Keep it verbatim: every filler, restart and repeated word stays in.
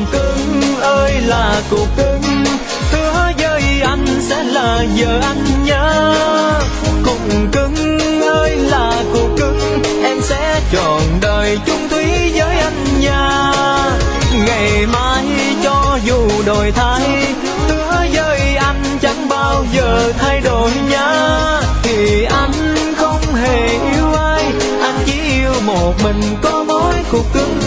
cưng ơi là cụ cưng, hứa với anh sẽ là vợ anh nhớ. Cụ cưng ơi là cụ cưng, em sẽ trọn đời chung thủy với anh nha. Ngày mai cho dù đổi thay, hứa với anh chẳng bao giờ thay đổi nhá. Thì anh không hề yêu ai, anh chỉ yêu một mình có mỗi cuộc cưng